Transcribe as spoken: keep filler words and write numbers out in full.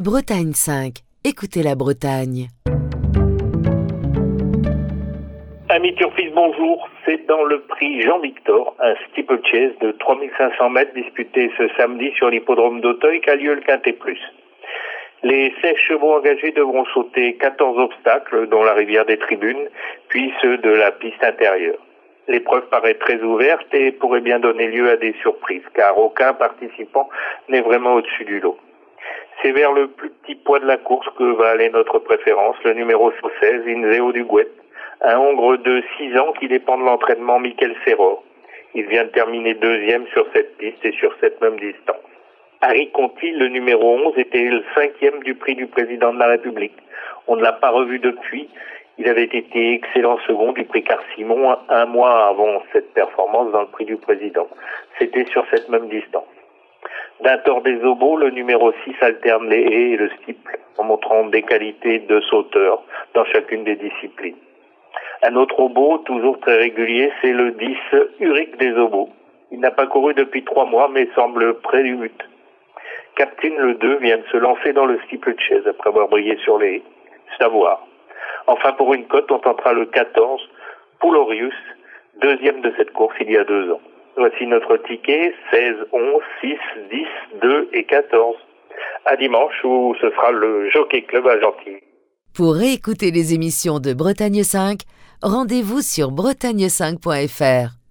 Bretagne cinq, écoutez la Bretagne. Amis Turfis, bonjour. C'est dans le prix Jean-Victor, un steeplechase de trois mille cinq cents mètres disputé ce samedi sur l'hippodrome d'Auteuil qu'a lieu le Quintet Plus. Les seize chevaux engagés devront sauter quatorze obstacles, dont la rivière des tribunes, puis ceux de la piste intérieure. L'épreuve paraît très ouverte et pourrait bien donner lieu à des surprises, car aucun participant n'est vraiment au-dessus du lot. C'est vers le plus petit poids de la course que va aller notre préférence, le numéro seize, Inzeo du Gouet, un hongre de six ans qui dépend de l'entraînement Michael Serror. Il vient de terminer deuxième sur cette piste et sur cette même distance. Harry Conti, le numéro onze, était le cinquième du prix du président de la République. On ne l'a pas revu depuis. Il avait été excellent second du prix Car-Simon un mois avant cette performance dans le prix du président. C'était sur cette même distance. D'un tort des obos, le numéro six alterne les haies et le steeple, en montrant des qualités de sauteur dans chacune des disciplines. Un autre obo, toujours très régulier, c'est le dix, Uric des obos. Il n'a pas couru depuis trois mois, mais semble près du but. Captain le deux vient de se lancer dans le steeplechase après avoir brillé sur les haies. C'est à voir. Enfin, pour une cote, on tentera le quatorze, Poulorius, deuxième de cette course il y a deux ans. Voici notre ticket, seize, onze, six, dix, deux et quatorze. À dimanche où ce sera le Jockey Club à Gentilly. Pour réécouter les émissions de Bretagne cinq, rendez-vous sur bretagne cinq point f r.